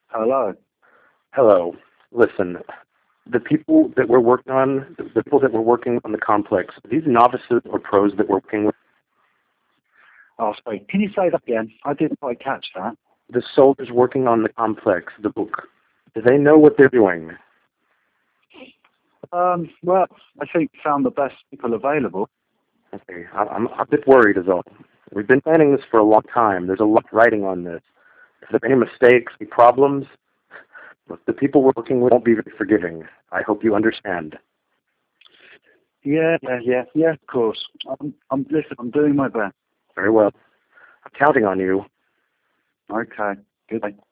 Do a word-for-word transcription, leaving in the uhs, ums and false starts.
Hello. Hello. Listen, the people that we're working on, the people that we're working on the complex, are these novices or pros that we're working with? Oh, sorry. Can you say that again? I didn't quite catch that. The soldiers working on the complex, the book, do they know what they're doing? Um, well, I think we found the best people available. Okay, I- I'm a bit worried is all. We've been planning this for a long time. There's a lot writing on this. If there are any mistakes, any problems, look, the people we're working with won't be very forgiving. I hope you understand. Yeah, yeah, yeah, yeah, of course. I'm, I'm, listen, I'm doing my best. Very well. I'm counting on you. Okay. Good.